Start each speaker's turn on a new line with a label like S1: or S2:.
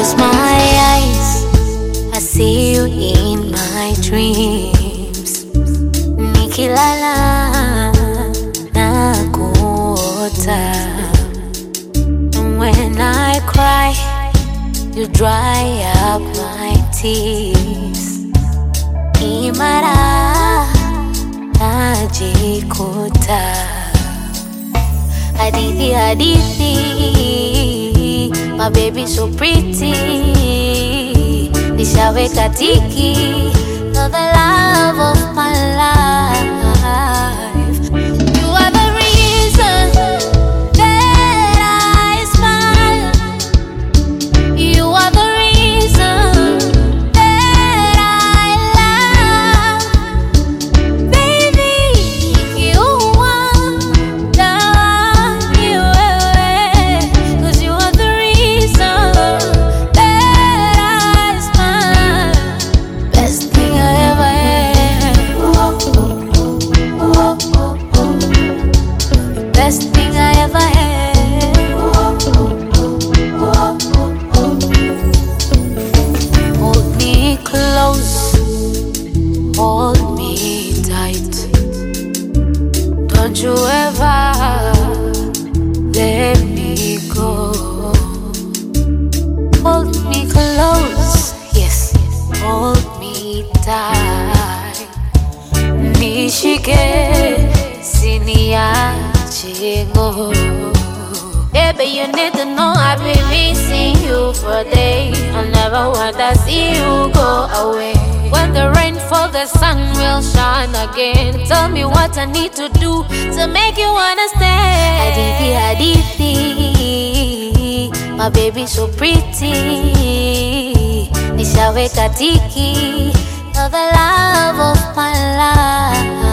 S1: close my eyes, I see you in my dreams. Nikilala na kuota, and when I cry, you dry up my tears. Imara najikuta, hadithi hadithi, my baby so pretty. Nishaweka tiki, you're the love of my life. You are the reason that I smile. You are the reason that I love. Baby, you are the one, you are, 'cause you are the reason that I smile. Best thing I ever had. Best thing I ever had. Hold me close, hold me tight. Don't you ever let me go. Hold me close, yes, hold me tight. Nishike, siniache ngo. Baby, you need to know I've been missing you for days. I never want to see you go away. When the rain falls, the sun will shine again. Tell me what I need to do to make you understand. Hadithi, hadithi, my baby so pretty. Nishaweka tiki, you're the love of my life.